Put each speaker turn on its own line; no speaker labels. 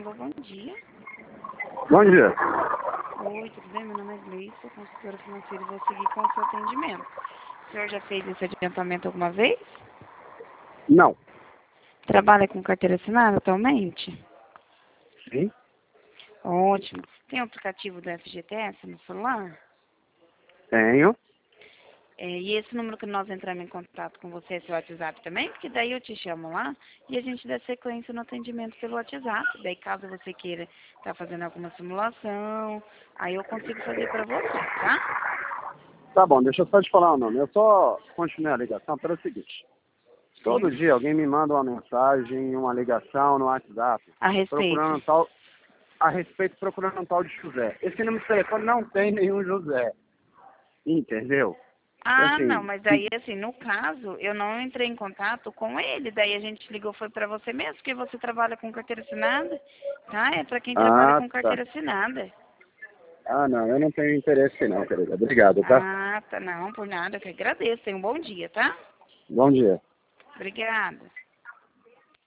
Alô, bom dia.
Bom dia.
Oi, tudo bem? Meu nome é Gleice, sou consultora financeira e vou seguir com o seu atendimento. O senhor já fez esse adiantamento alguma vez?
Não.
Trabalha com carteira assinada atualmente?
Sim?
Ótimo. Tem o aplicativo do FGTS no celular?
Tenho.
E esse número que nós entramos em contato com você é seu WhatsApp também? Porque daí eu te chamo lá e a gente dá sequência no atendimento pelo WhatsApp. Daí caso você queira estar fazendo alguma simulação, aí eu consigo fazer para você, tá?
Tá bom, deixa eu só te falar o nome. Eu só continuei a ligação pelo seguinte. Todo
Sim.
dia alguém me manda uma mensagem, uma ligação no WhatsApp,
A respeito.
procurando a respeito, procurando um tal de José. Esse número de telefone não tem nenhum José. Entendeu?
Ah, não,
Assim,
mas daí, assim, no caso, eu não entrei em contato com ele, daí a gente ligou, foi para você mesmo, porque você trabalha com carteira assinada, tá? É para quem trabalha com
tá.
carteira assinada.
Ah, não, eu não tenho interesse não, querida. Obrigado, tá?
Ah, tá, não, por nada, eu que agradeço, tenha um bom dia, tá?
Bom dia.
Obrigada.